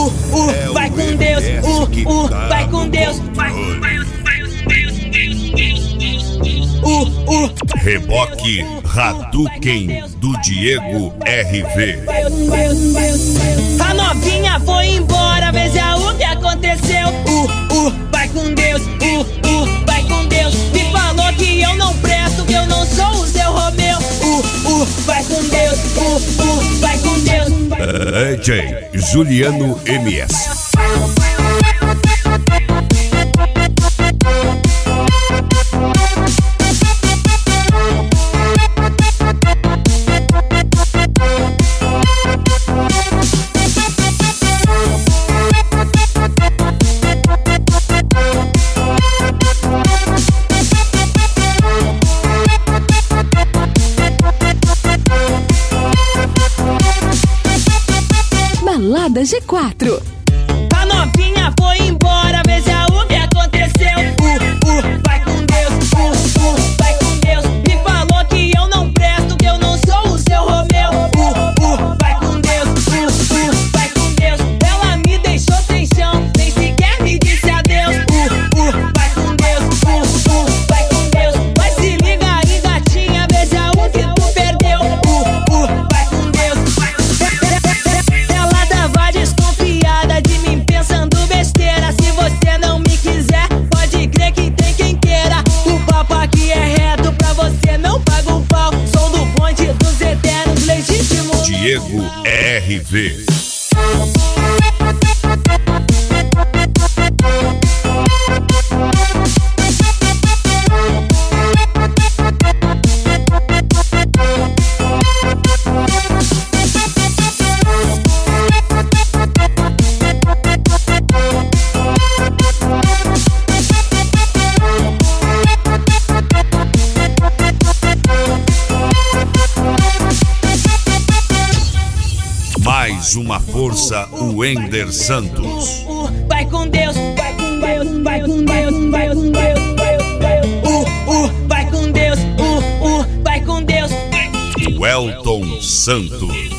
vai com Deus, vai com Deus, Reboque Hadouken do Diego RV. A novinha foi embora, veja o que aconteceu. Vai com Deus, vai com Deus. Me falou que eu não presto, que eu não sou o seu Romeu. Vai com Deus, vai com Deus. DJ Juliano MS. Balada G4. A novinha foi embora, veja o que aconteceu. Vai com Deus, vai com Deus. Me falou que eu não presto, que eu não sou o seu Romeu. Vai com Deus, vai com Deus. Ela me deixou sem chão, nem sequer me disse adeus. Vai com Deus, vai com Deus. Mas se liga aí, gatinha, veja o que tu perdeu. Vai com Deus. Ela tava desconfiada de mim, pensando besteira. Se você não me quiser, pode crer que tem quem queira. O papo aqui é reto, pra você não paga o pau. Sou do bonde dos eternos, legítimo Diego RV. Mais uma força, o Wender Santos. Vai com Deus, vai com Deus, vai com Deus, vai com Deus, vai com Deus, vai com Deus. Welton Santos.